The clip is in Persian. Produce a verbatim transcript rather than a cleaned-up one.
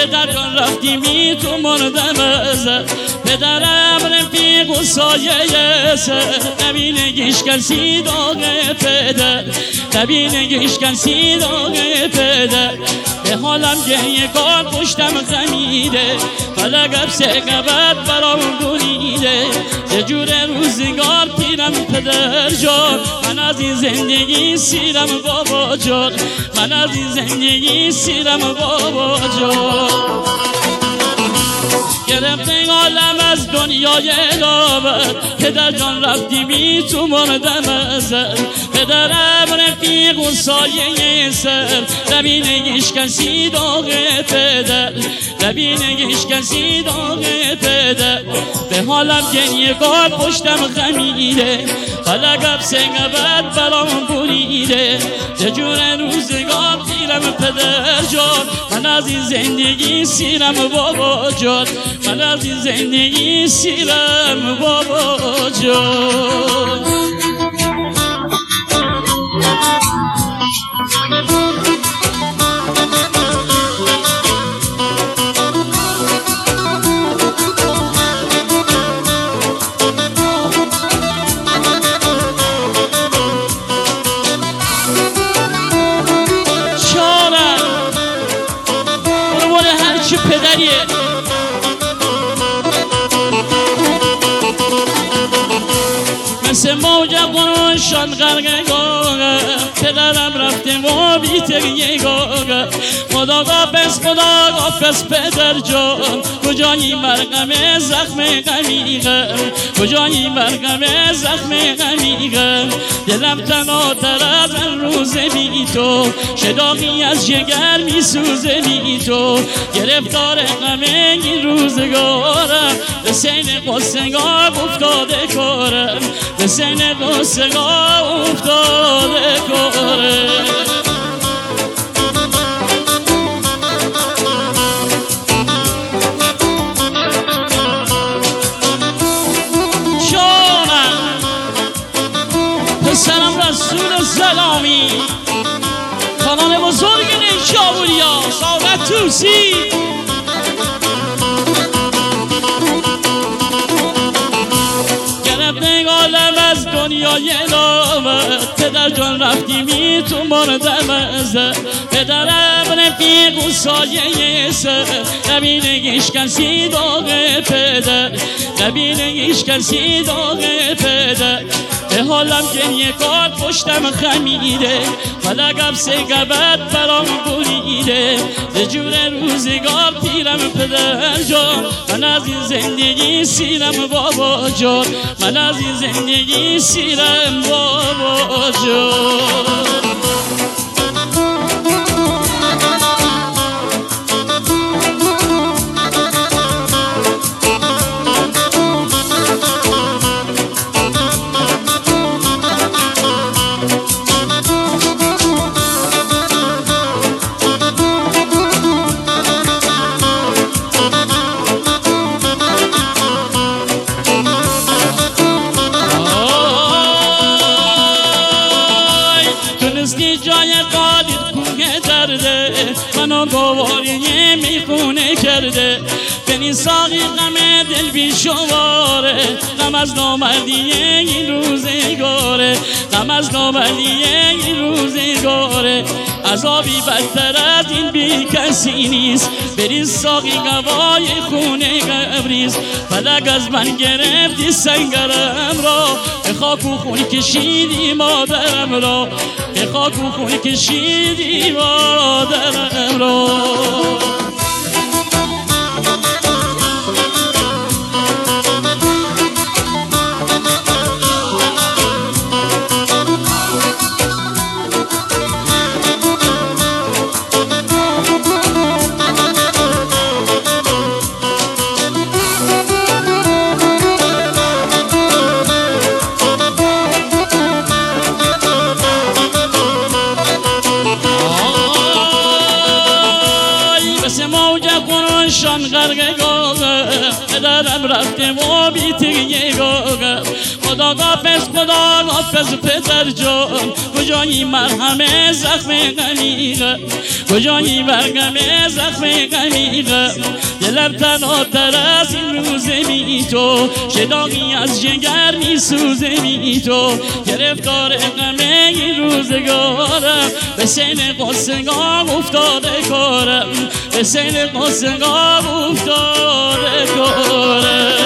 پدر جان رفتی می تو مردم ازد پدرم رفیق و سایه سر نبینگیش کسی داغ پدر نبینگیش کسی داغ پدر به حالم گریه کار پشتم خمیده فلقب سه قبط برام بریده یه جور روزگار پیرم پدر جان من از این زندگی سیرم بابا جان من از این زندگی سیرم بابا جان گرفتن عالم از دنیای دابت پدر جان رفتی بی تو مردم ازد پدرم رفیق و سایه سر نبینگیش کسی داغ پدر نبینگیش کسی داغ پدر به حالم گریه کار پشتم خمیده فلقب سه قبط برام بریده یه جور روزگار پیرم پدر جان من از این زندگی سیرم بابا جان من از این زندگی سیرم بابا جان پدریه مثل موج قروشان غرقه گاگه پدرم رفته و بیتگیه گاگه خدا قافظ خدا قافظ پدر جان کجایی مرقم زخم غمیقه کجایی مرقم زخم غمیقه دلم تناتر از این روز بی تو شداقی از جگر می سوزه بی تو گرفتار غم این روزگارم به سین قصگار افتاده کارم به سین قصگار افتاده کارم پسرم رسول سلامی کانال بزرگ نیشابوریا ساقت توسی گرفتن عالم از دنیای دامت پدر جان رفتی می تو مردم ازد پدرم رفیق و سایه سر نبینگیش کسی داغ پدر نبینگیش کسی داغ پدر به حالم گریه کار پشتم خمیده فلقب سه قبط برام بریده یه جور روزگار پیرم پدر جان من از این زندگی سیرم بابا جان من از این زندگی سیرم بابا جان جای قادر کوه درده منو گواری میخونه کرده بنی ساقی غم دل بیشماره غم از نامردی این روزگاره غم از نامردی این روزگاره عذابی بدتر از این بی کسی نیست بری ساقی قوای خونه قبریست فلک از من گرفتی سنگرم را به خاک و خون کشیدی مادرم را به خاک و خون کشیدی مادرم را شان غرق گاگه پدرم رفته و بیتگیه گاگه خدا حافظ خدا حافظ پدر جان کجایی مرهم زخم غمیقه کجایی مرهم زخم غمیقه دلم تنها از این روزه می تو شداقی از جگر می سوزه می تو گرفتار غمه این روزگارم به سین قصگاه افتاده کارم به سین قصگاه افتاده کارم